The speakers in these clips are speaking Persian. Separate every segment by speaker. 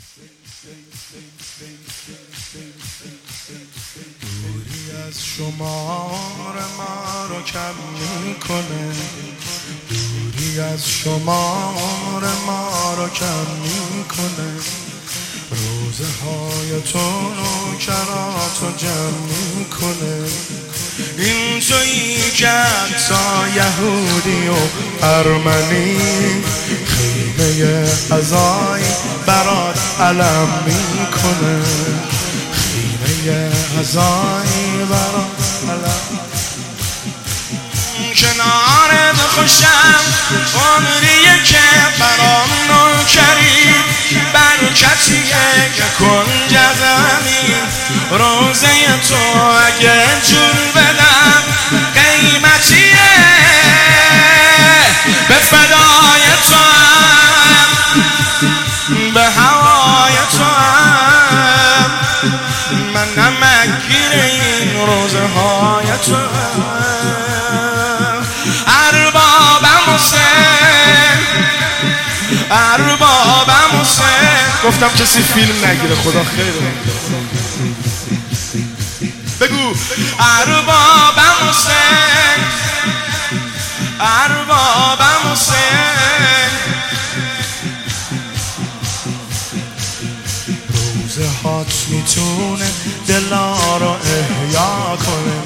Speaker 1: دوری از شمار ما رو کم میکنه، دوری از شمار ما رو کم میکنه، روزه های تو نوکرات رو جمع میکنه. این تویی که حتی یهودی و ارمنی خیمه عزایی برات علم میکنه، خیمه عزایی برات علم. کنارت خوشم عمریه که برام نوکری، برکتیه که کنج زمین روزه تو اگه جون بدم قیمتیه، به فدای تو هم به هوای تو هم، من نمکگیر این روزه های تو هم. اربابم حسین، اربابم حسین. گفتم کسی فیلم نگیره، خدا خیره. بگو اربابم حسین، اربابم حسین. روزه هات میتونه دلا رو احیا کنه،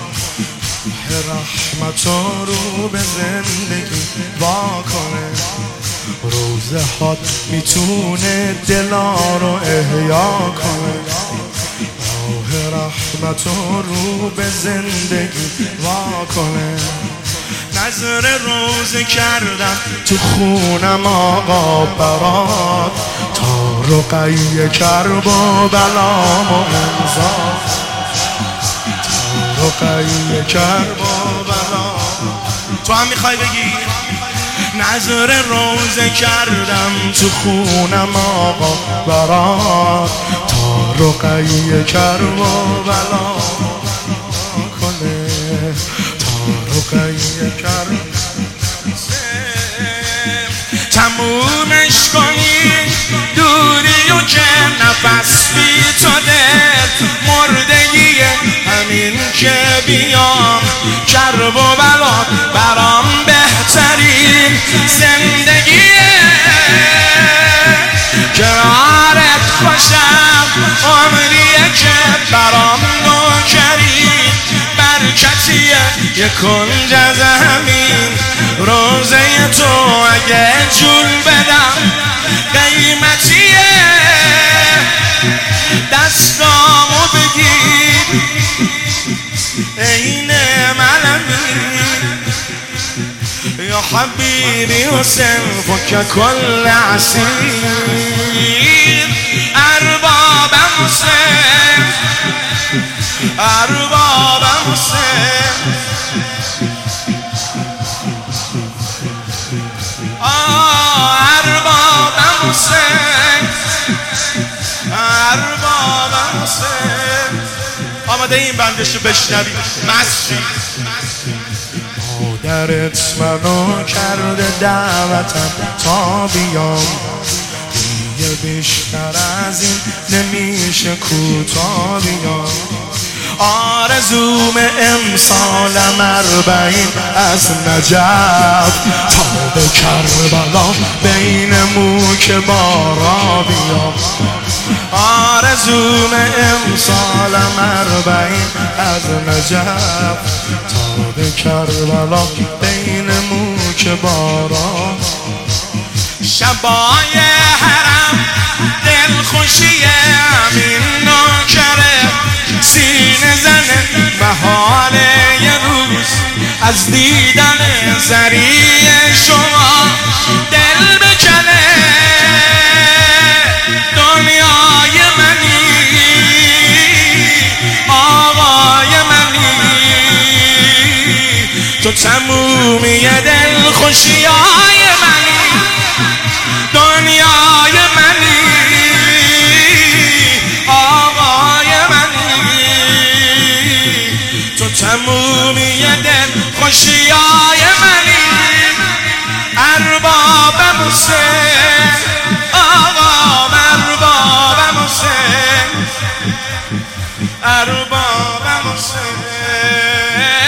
Speaker 1: رحمت رو به زندگی وا کنه. روزه هات میتونه دلا رو احیا کنه، راه رحمت رو به زندگی وا کنه. نظر روزه کردم تو خونم آقا برات، تا رقیه کرب و بلام و انزا، رقیه کرب و بلام. تو هم میخوای بگی؟ نظر روزه کردم تو خونم آقا برات، تا رقیه کرب و بلام کنه، تا رقیه کرب. تمومش کنی دوری و که نفس بی تو دل مردگیه، همین که بیام کرب و بلا برام بهترین زندگیه. کنارت خوشم عمریه که برام نوکری، برکتیه یه کنج زمین روزه تو اگه جون بدم قیمتیه. دستامو بگیر عین منمی، یا حبیبی حسین فک کل عسیر. اربابم حسین، اربابم حسین. اربابم حسین، اربابم حسین. آماده این بندشو بشنوی مسجد. مادرت منو کرده دعوتم تا بیام، دیگه بیشتر از این نمیشه کوتا بیام. آرزوم امسالم 40 از نجف تا به کربلا بین موک بارا بیام. آرزوم امسالم 40 از نجف تا به کربلا بین موک بارا. شبای حرم دلخوشی امین نوکره، سینه زنه محال یه روز از دیدن زریع شما دل بکنه. دنیای منی آقای منی، تو تمومی دلخوشیای منی. دنیای منی آقای منی، تو تمومی دلخوشیای منی. اربابم حسین، آقا ارباب اربابم حسین